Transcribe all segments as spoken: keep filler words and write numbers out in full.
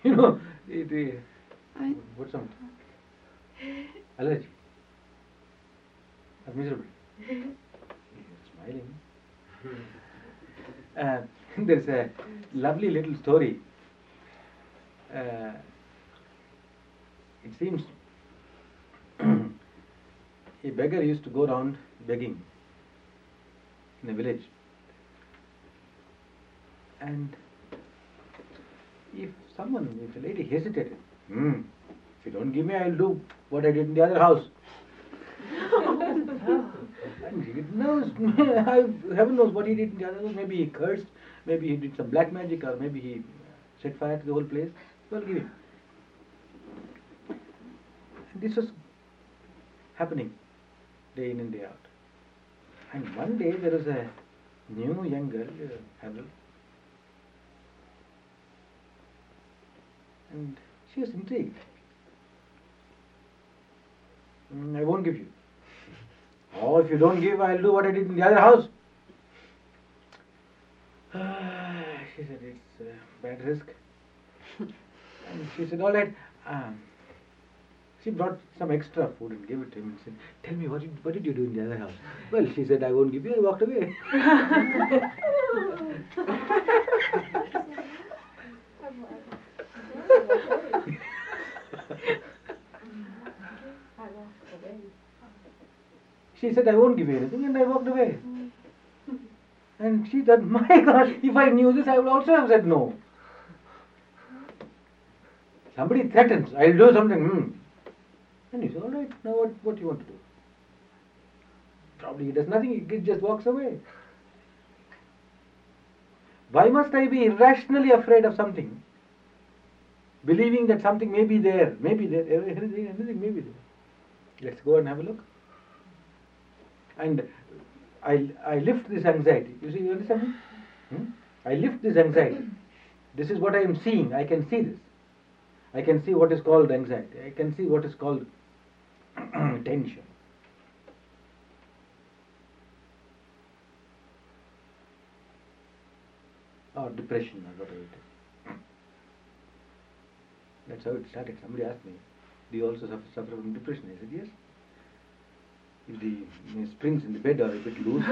You know, it, it, I, what sound? Allergy. I'm miserable. You're smiling. Uh, there's a lovely little story. Uh, it seems a beggar used to go around begging in a village. And if someone, if a lady hesitated, hmm, if you don't give me, I'll do what I did in the other house. And he knows, heaven knows what he did in the other house. Maybe he cursed, maybe he did some black magic, or maybe he set fire to the whole place. Well, give him. And this was happening day in and day out. And one day there was a new young girl, uh, Havel, and she was intrigued. Mm, I won't give you. Oh, if you don't give, I'll do what I did in the other house. Uh, she said, it's a bad risk. And she said, all right. Um, she brought some extra food and gave it to him and said, tell me, what did, what did you do in the other house? Well, she said, I won't give you. I walked away. She said, I won't give you anything, and I walked away. And she thought, my gosh, if I knew this, I would also have said no. Somebody threatens, I'll do something. Hmm. And he said, all right, now what, what do you want to do? Probably he does nothing, he just walks away. Why must I be irrationally afraid of something? Believing that something may be there, may be there, anything, anything may be there. Let's go and have a look. And I, I lift this anxiety. You see, you understand me? Hmm? I lift this anxiety. This is what I am seeing. I can see this. I can see what is called anxiety. I can see what is called tension. Or depression, or whatever it is. That's how it started. Somebody asked me, do you also suffer, suffer from depression? I said, yes. If the you know, springs in the bed are a bit loose.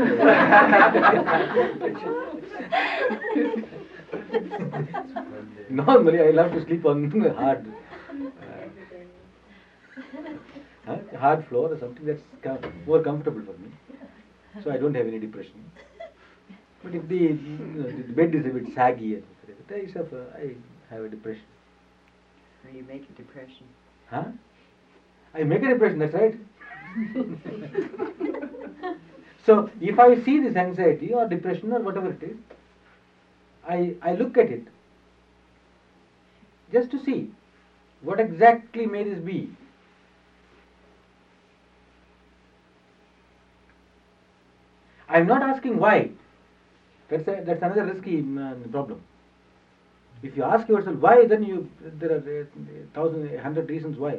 Normally I love to sleep on hard uh, hard floor or something that's com- more comfortable for me. So I don't have any depression. But if the, you know, the bed is a bit saggy, and I suffer, I have a depression. Or you make a depression. Huh? I make a depression, that's right. So if I see this anxiety or depression or whatever it is, I, I look at it just to see what exactly may this be. I am not asking why. That's a, that's another risky uh, problem. If you ask yourself why, then you there are a thousand, a hundred reasons why.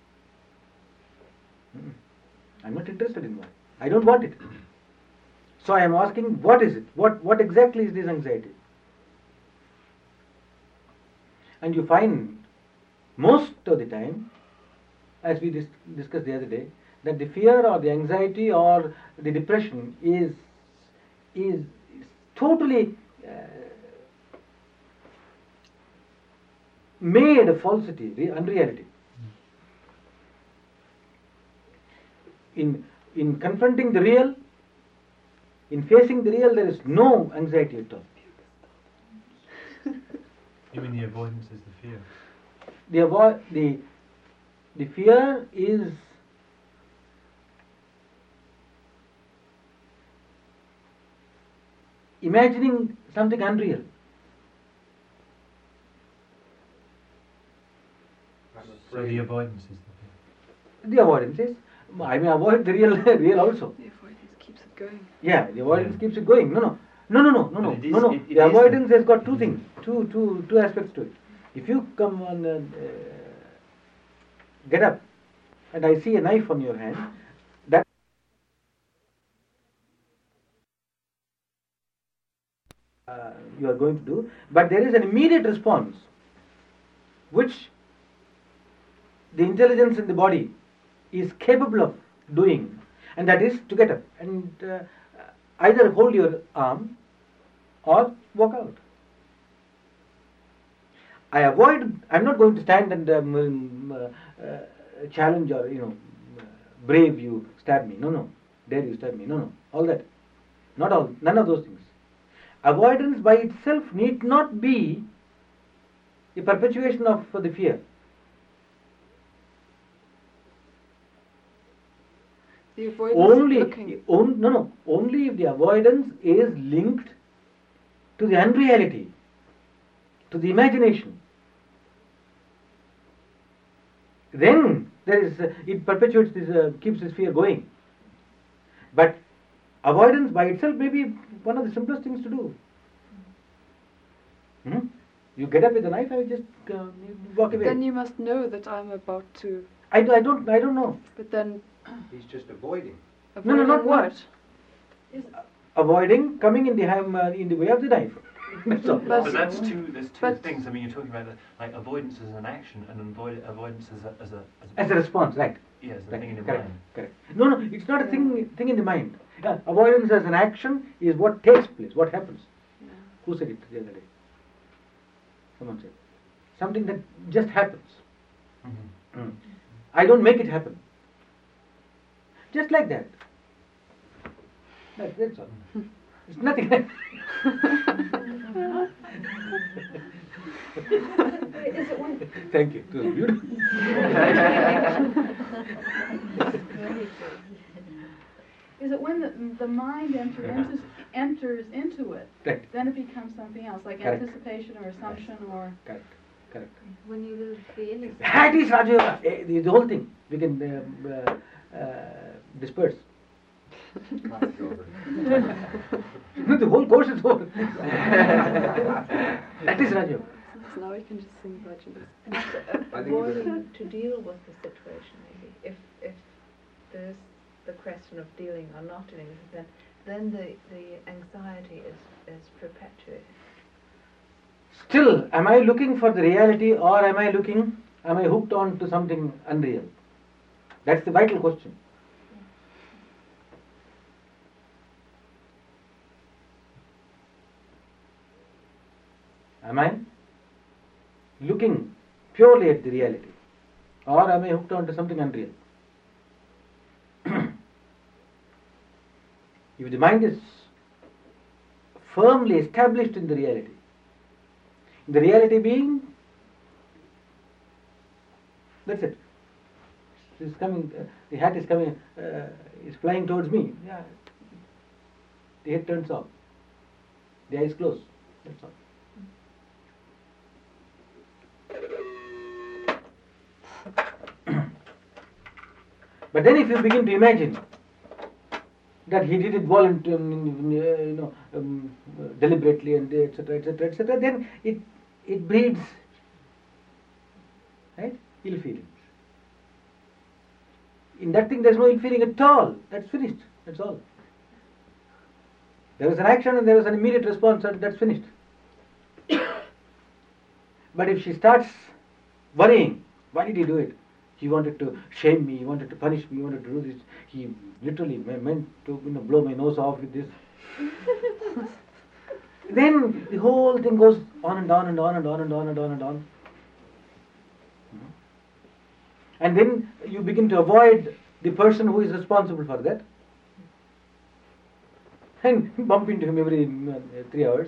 Mm-mm. I'm not interested in why. I don't want it. So I am asking, what is it? What what exactly is this anxiety? And you find most of the time, as we dis- discussed the other day, that the fear or the anxiety or the depression is is, is totally uh, made a falsity, re- unreality. In in confronting the real, in facing the real, there is no anxiety at all. You mean the avoidance is the fear? The avo- the the fear is imagining something unreal. So the avoidance is the fear. The avoidance is, I may avoid the real, real also. the avoidance keeps it going. Yeah, the avoidance Yeah. keeps it going. No, no, no, no, no, no, no, But it is- no, no. it- it The is avoidance the- has got two it is things, two, two, two aspects to it. If you come on, uh, uh, get up, and I see a knife on your hand, that uh, you are going to do, but there is an immediate response. which the intelligence in the body is capable of doing, and that is to get up and uh, either hold your arm or walk out. I avoid, I'm not going to stand and um, um, uh, uh, challenge or, you know, uh, brave you, stab me. No, no. Dare you stab me. No, no. All that. Not all, none of those things. Avoidance by itself need not be a perpetuation of uh, the fear. The avoidance Only, of looking. on, no, no. Only if the avoidance is linked to the unreality, to the imagination. Then there is, uh, it perpetuates this, uh, keeps this fear going. But avoidance by itself may be one of the simplest things to do. Hmm? You get up with a knife and you just uh, you walk away. Then you must know that I'm about to. I, do- I don't I don't know. But then He's just avoiding. No, no, avoiding not what? Avoiding coming in the ham, uh, in the way of the knife. That's all. But- But that's two. There's two but- things. I mean, you're talking about the, like avoidance as an action and avoid, avoidance as a as a as a, As a response, right? yeah, as a Right. thing in your Correct. mind. Correct. No, no, it's not a thing thing in the mind. Uh, avoidance as an action is what takes place, what happens. Yeah. Who said it the other day? Someone said. Something that just happens. Mm-hmm. Mm. I don't make it happen. Just like that. That, that's all. It's nothing. Is it one? Thank you. It was beautiful. Is it when the, the mind enter, enters, enters into it, Right. then it becomes something else, like Correct. anticipation or assumption or... Correct. Correct. When you lose the innocence. That is Raja Yoga. Eh, The, the whole thing we can um, uh, uh, disperse. Class over. No, the whole course is over. That is Raja Yoga. So now we can just sing Bhajan. I think it's Avoiding to deal with the situation, maybe. If if there's the question of dealing or not dealing with it, then then the, the anxiety is, is perpetuated. Still, am I looking for the reality or am I looking, am I hooked on to something unreal? That's the vital question. Am I looking purely at the reality or am I hooked on to something unreal? If the mind is firmly established in the reality, the reality being, that's it. It's coming, uh, the hat is coming, uh, is flying towards me. Yeah. The head turns off. The eyes close. That's all. But then if you begin to imagine that he did it voluntarily, you know, um, deliberately, and et cetera, et cetera, et cetera, then it it breeds, right, ill feelings. In that thing, there is no ill feeling at all. That's finished. That's all. There was an action and there was an immediate response, and that's finished. But if she starts worrying, why did he do it? He wanted to shame me, he wanted to punish me, he wanted to do this. He literally meant to, you know, blow my nose off with this. Then the whole thing goes on and on and on and on and on and on and on. And then you begin to avoid the person who is responsible for that. And bump into him every uh, three hours.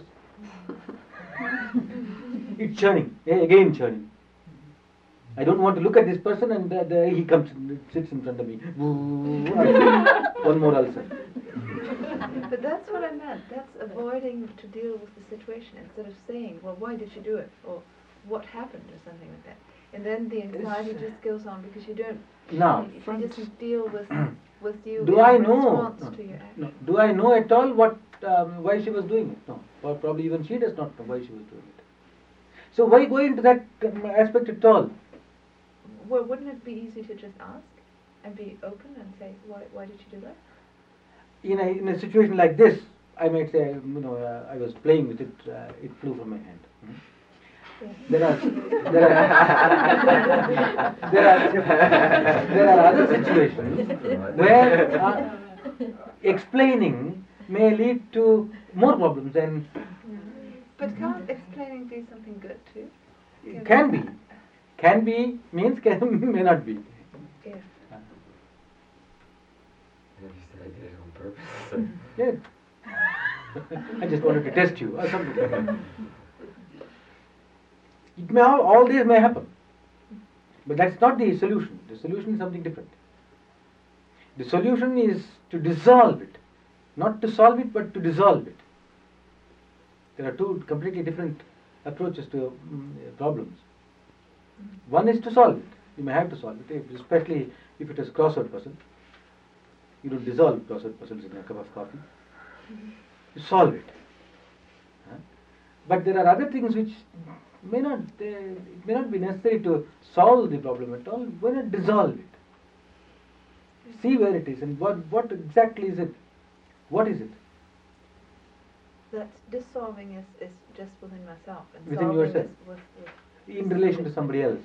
It's churning, again churning. I don't want to look at this person, and uh, the, he comes and sits in front of me. One more ulcer. But that's what I meant. That's avoiding to deal with the situation instead of saying, well, why did she do it? Or what happened or something like that. And then the anxiety just goes on because you don't, Now, she doesn't deal with, with you do in I know? response No, to your action. no. Do I know at all what um, why she was doing it? No. Or probably even she does not know why she was doing it. So why go into that um, aspect at all? Well, wouldn't it be easy to just ask and be open and say, why, why did you do that? In a, in a situation like this, I might say, you know, uh, I was playing with it, uh, it flew from my hand. There are there are there are there are other situations where uh, explaining may lead to more problems than But can't explaining be something good too? it can be. Can be means can may not be. Yeah. And if you said I did it on purpose. Yeah. I just wanted to test you or something like that. It may all, all these may happen. But that's not the solution. The solution is something different. The solution is to dissolve it. Not to solve it, but to dissolve it. There are two completely different approaches to um, problems. One is to solve it. You may have to solve it, especially if it is crossword puzzle. You don't dissolve crossword puzzles in a cup of coffee. You solve it. Huh? But there are other things which may not, uh, it may not be necessary to solve the problem at all. Why not dissolve it? See where it is and what, what exactly is it? What is it? That dissolving is, is just within myself, and Within solving yourself. is with, with In relation to somebody else.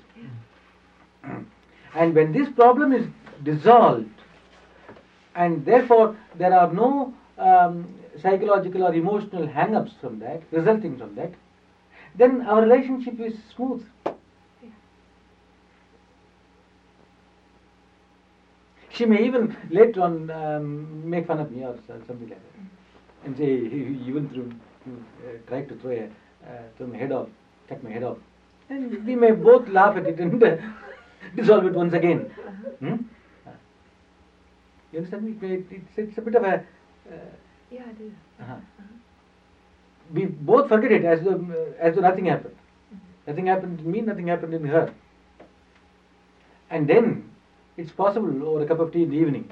And when this problem is dissolved, and therefore there are no um, psychological or emotional hang-ups from that, resulting from that, then our relationship is smooth. She may even later on um, make fun of me or something like that, and say, "You even threw, you, uh, tried to throw, a, uh, throw my head off, cut my head off." And we may both laugh at it and uh, dissolve it once again. Hmm? Uh, You understand me? It may- It's, it's a bit of a... Uh, yeah, I do. uh-huh. We both forget it as though, uh, as though nothing happened. Nothing happened in me, nothing happened in her. And then it's possible over a cup of tea in the evening.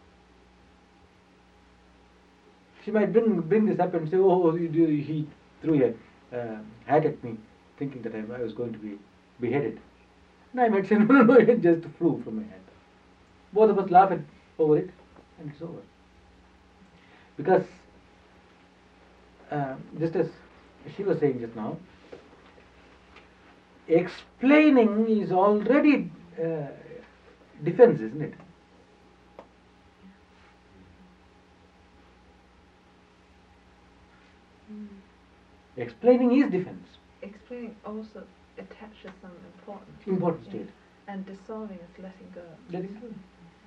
She might bring bring this up and say, "Oh, you do- he threw a uh, hat at me, thinking that I, I was going to be beheaded." And I might say, "No, no, no, it just flew from my hand." Both of us laugh at, over it, and it's over. Because, uh, just as she was saying just now, explaining is already uh, defense, isn't it? Explaining is defense. Explaining also attaches some importance. Importance to Yeah. it. And dissolving is letting go. That is good.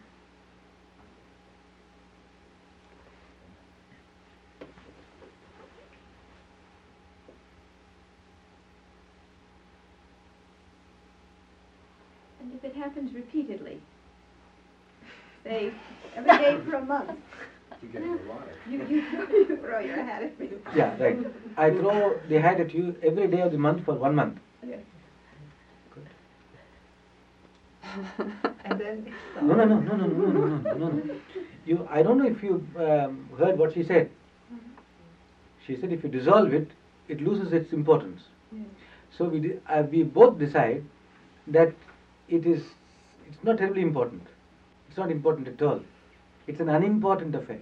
And if it happens repeatedly, say every day for a month, You get a lot. you, you, you throw your hat at me. Yeah, right. I throw the hat at you every day of the month for one month. Yes. Good. And then it's No, no, no, no, no, no, no, no, no, no. You, I don't know if you um, heard what she said. She said if you dissolve it, it loses its importance. Yes. So we, de- uh, we both decide that it is, it's not terribly important. It's not important at all. It's an unimportant affair.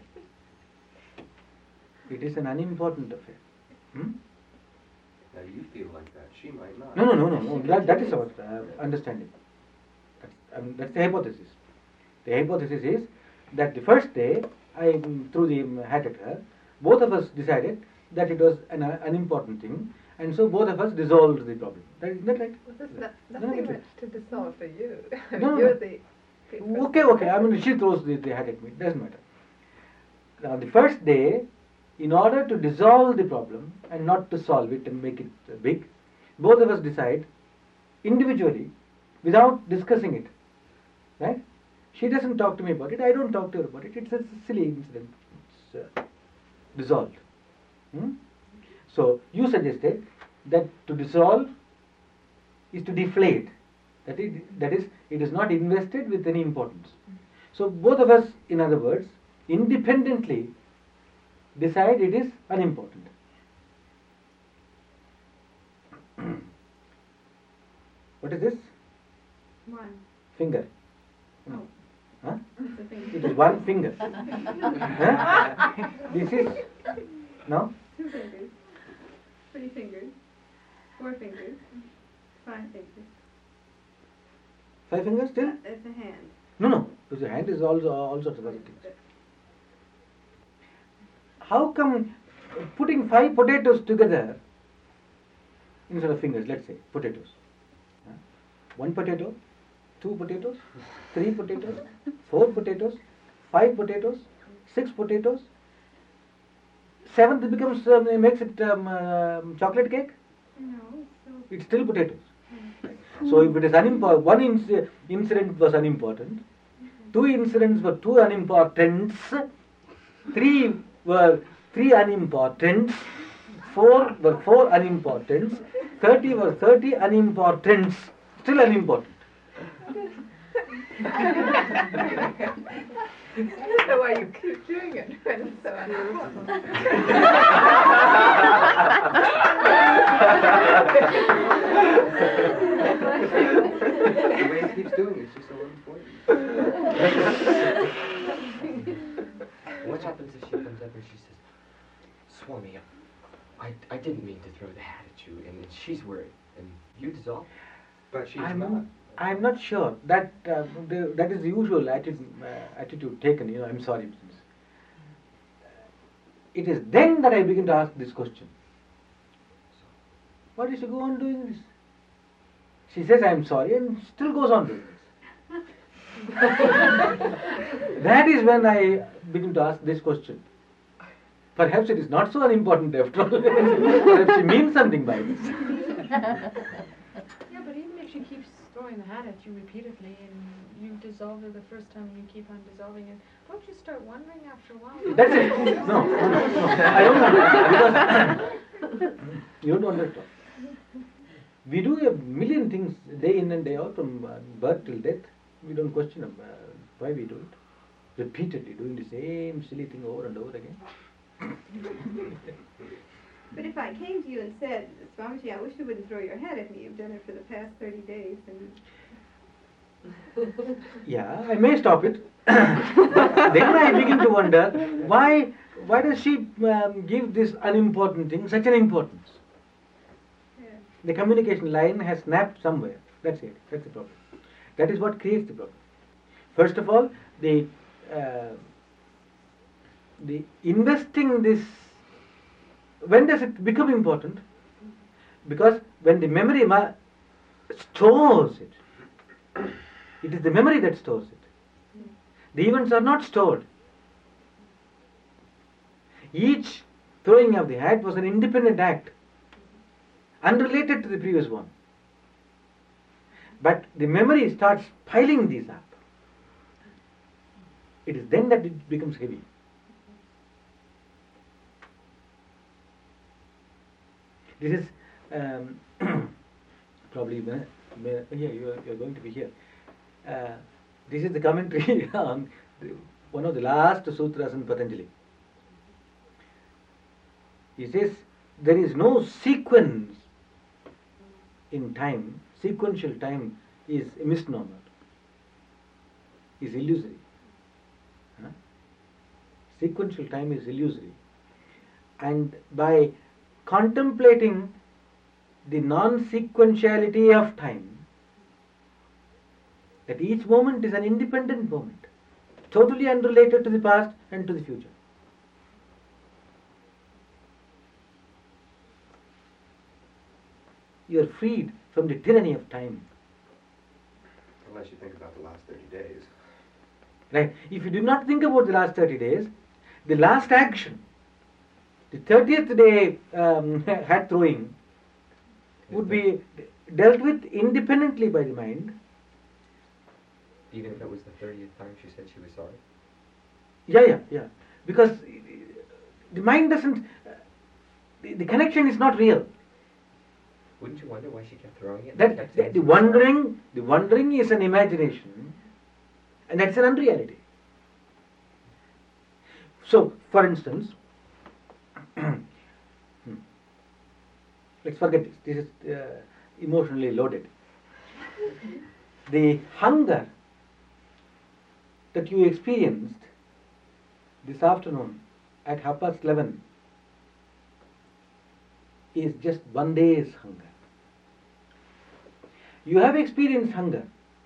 It is an unimportant affair. Hmm? Now you feel like that. She might not. No, no, no, no, no. That, that is our uh, understanding. That's, I mean, that's the hypothesis. The hypothesis is that the first day I um, threw the um, hat at her, both of us decided that it was an uh, unimportant thing, and so both of us dissolved the problem. That, isn't that right? Well, there's no, No, nothing no, much to dissolve for you. No, no, You're no. the... Okay, okay. I mean, she throws the, the hat at me. It doesn't matter. Now, the first day, in order to dissolve the problem and not to solve it and make it uh, big, both of us decide individually, without discussing it. Right? She doesn't talk to me about it. I don't talk to her about it. It's a silly incident. It's uh, dissolved. Hmm? So you suggested that to dissolve is to deflate. That is, that is, it is not invested with any importance. So both of us, in other words, independently decide it is unimportant. What is this? One. Finger. Oh. Huh? It's a finger. It is one finger. Huh? This is no. Two fingers. Three fingers. Four fingers. Five fingers. Five fingers still? It's a hand. No, no. Because the hand is also all sorts of other things. How come putting five potatoes together instead of fingers, let's say, potatoes. Huh? One potato, two potatoes, three potatoes, four potatoes, five potatoes, six potatoes. Seventh becomes, um, makes it um, uh, chocolate cake? No, so It's still potatoes. So if it is unimportant, one inc- incident was unimportant, two incidents were two unimportants, three were three unimportants, four were four unimportants, thirty were thirty unimportants, still unimportant. I don't know why you keep doing it when it's so unimportant. The way he keeps doing it is just so important. What happens if she comes up and she says, Swami, I, I didn't mean to throw the hat at you, and then she's worried, and you dissolve? But she's I'm not. I'm not sure that uh, the, that is the usual attitude, uh, attitude taken. You know, I'm sorry. It is then that I begin to ask this question. Why does she go on doing this? She says I'm sorry and still goes on doing this. That is when I begin to ask this question. Perhaps it is not so unimportant after all. Perhaps she means something by this. Yeah, but even if she keeps throwing the hat at you repeatedly and you dissolve it the first time and you keep on dissolving it, don't you start wondering after a while? That's it. No, no, no, no. I don't understand. Because you don't understand. We do a million things day in and day out from uh, birth till death. We don't question uh, why we do it. Repeatedly doing the same silly thing over and over again. But if I came to you and said, Swamiji, I wish you wouldn't throw your hat at me. You've done it for the past thirty days. And Yeah, I may stop it. But then I begin to wonder, why why does she um, give this unimportant thing such an importance? yeah. The communication line has snapped somewhere. That's it. That's the problem. That is what creates the problem. First of all, the uh, the investing this. When does it become important? Because when the memory ma- stores it, it is the memory that stores it. The events are not stored. Each throwing of the hat was an independent act, unrelated to the previous one. But the memory starts piling these up. It is then that it becomes heavy. This is um, probably when, when, yeah, you are, you are going to be here. Uh, this is the commentary on the, one of the last sutras in Patanjali. He says there is no sequence in time. Sequential time is a misnomer, is illusory. Huh? Sequential time is illusory. And by contemplating the non-sequentiality of time, that each moment is an independent moment, totally unrelated to the past and to the future. You are freed from the tyranny of time. Unless you think about the last thirty days. Right? If you do not think about the last thirty days, the last action, the thirtieth day um, hat throwing, would be dealt with independently by the mind. Even if it was the thirtieth time she said she was sorry? Yeah, yeah, yeah. Because the mind doesn't, uh, the, the connection is not real. Wouldn't you wonder why she kept throwing it? That, Kept the, saying the she was sorry? wondering, the wondering is an imagination, and that's an unreality. So, for instance, let's forget this. This is uh, emotionally loaded. The hunger that you experienced this afternoon at half past eleven is just one day's hunger. You have experienced hunger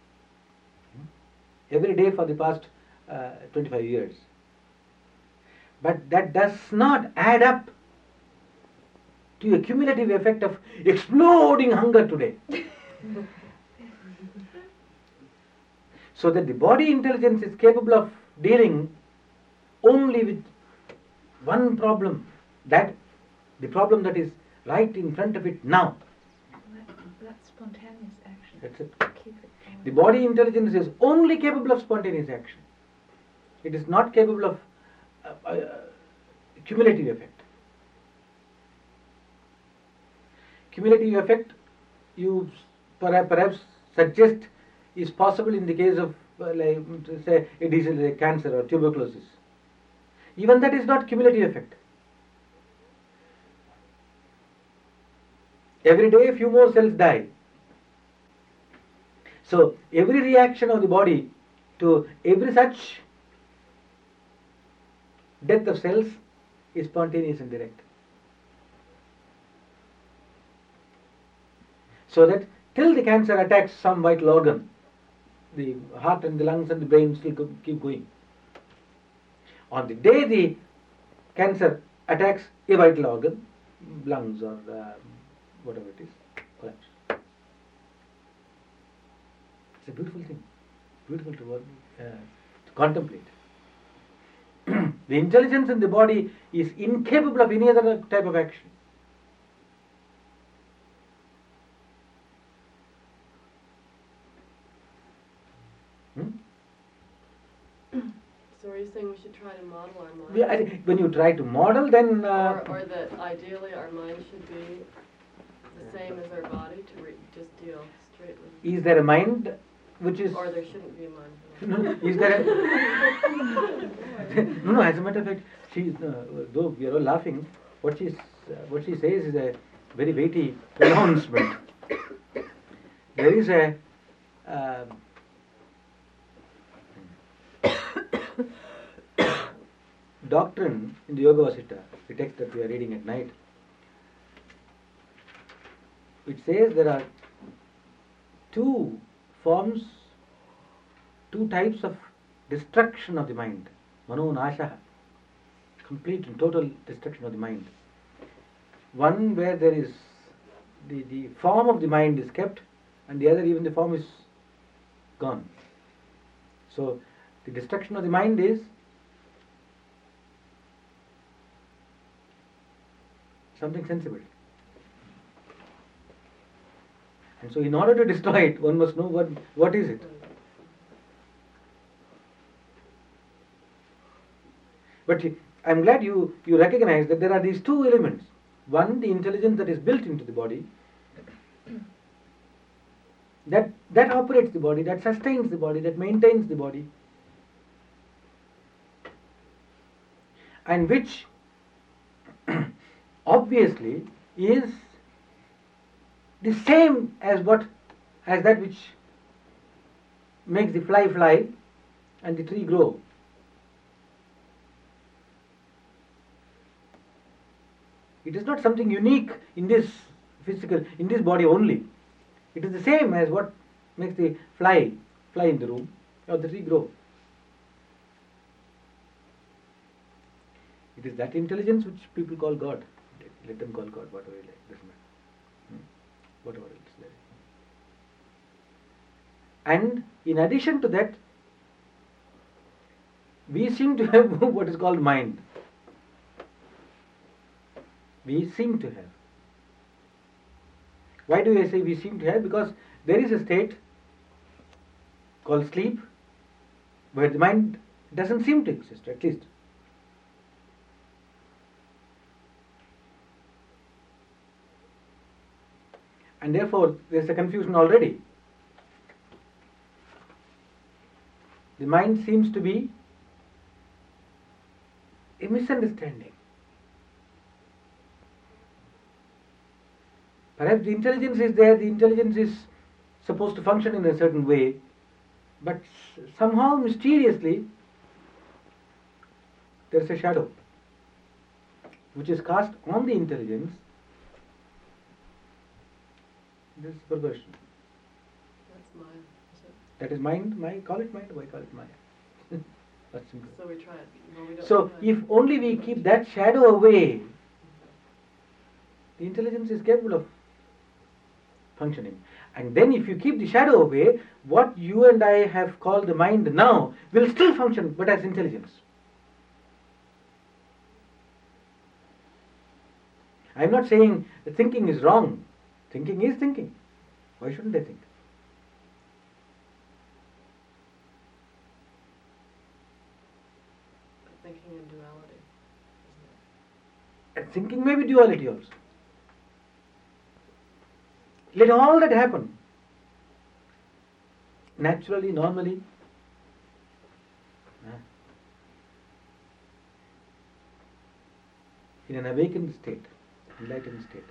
every day for the past uh, twenty-five years. But that does not add up to a cumulative effect of exploding hunger today. So that the body intelligence is capable of dealing only with one problem, that the problem that is right in front of it now. That, that's spontaneous action. That's it. Keep it going. The body intelligence is only capable of spontaneous action. It is not capable of uh, uh, cumulative effect. Cumulative effect, you perhaps, perhaps suggest, is possible in the case of, uh, like, say, a disease like cancer or tuberculosis. Even that is not cumulative effect. Every day a few more cells die. So every reaction of the body to every such death of cells is spontaneous and direct. So that till the cancer attacks some vital organ, the heart and the lungs and the brain still go, keep going. On the day the cancer attacks a vital organ, lungs or uh, whatever it is, collapse. It's a beautiful thing, beautiful to, work, uh, to contemplate. The intelligence in the body is incapable of any other type of action. Hmm? So are you saying we should try to model our mind? We- I think when you try to model, then uh, or, or that ideally our mind should be the same as our body to re- just deal straight with. is there a mind which is Or there shouldn't be a mind. no, no, is there a no no as a matter of fact, she uh, though we are all laughing, what she's uh, what she says is a very weighty pronouncement. There is a uh, doctrine in the Yoga Vasita, the text that we are reading at night, which says there are two forms, two types of destruction of the mind. Mano nashaha, complete and total destruction of the mind. One where there is the, the form of the mind is kept, and the other even the form is gone. So the destruction of the mind is something sensible. And so in order to destroy it, one must know what, what is it. But I'm glad you, you recognize that there are these two elements. One, the intelligence that is built into the body, that, that operates the body, that sustains the body, that maintains the body, and which obviously is the same as what as that which makes the fly fly and the tree grow. It is not something unique in this physical, in this body only. It is the same as what makes the fly fly in the room or the tree grow. It is that intelligence which people call God. Let them call God whatever they like, doesn't matter. Hmm? Whatever else there is. And in addition to that, we seem to have what is called mind. We seem to have. Why do I say we seem to have? Because there is a state called sleep where the mind doesn't seem to exist, at least. And therefore there is a confusion already. The mind seems to be a misunderstanding. Perhaps the intelligence is there, the intelligence is supposed to function in a certain way, but somehow mysteriously there is a shadow which is cast on the intelligence. This is perversion. Maya, is it? That is mind. My call it mind. Why call it Maya? That's simple. So we try it. Well, we don't So try it. if only we keep that shadow away, the intelligence is capable of functioning. And then if you keep the shadow away, what you and I have called the mind now will still function, but as intelligence. I'm not saying that thinking is wrong. Thinking is thinking. Why shouldn't I think? Thinking in duality, isn't And thinking may be duality also. Let all that happen. Naturally, normally. Ah. In an awakened state, enlightened state.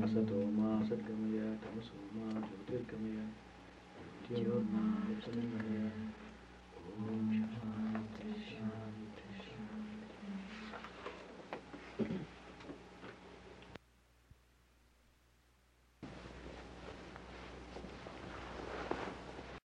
Asato ma satgamaya tamaso ma jyotirgamaya jyotirgamaya